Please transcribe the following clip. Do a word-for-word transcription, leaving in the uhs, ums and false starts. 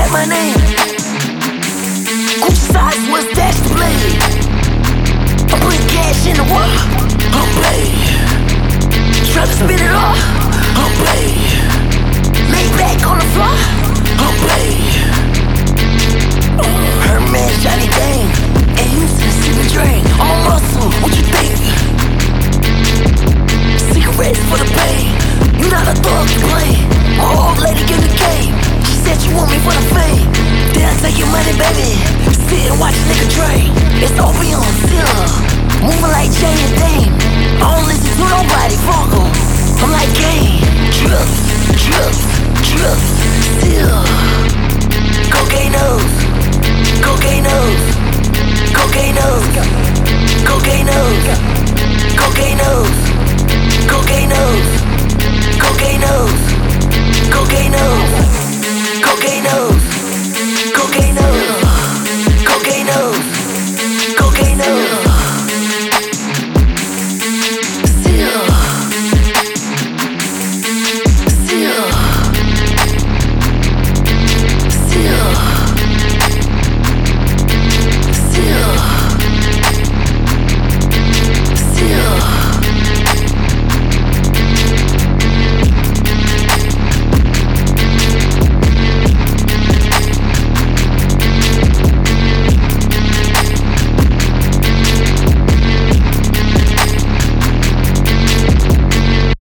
like my name. Gucci size was dash to blade. I'm putting cash in the world. I'm paid. Tryna spin it off. I'm paid. Lay back on the floor. I'm paid. Hermes, Johnny Dane, and you to sip and drink. I'm a muscle, what you think? Cigarettes for the pain. You not a thug, you play. My old lady in the game. She said you want me for the fame. Then I take your money, baby. Sit and watch a nigga drain. It's opium, still moving like Jay and Dame. I only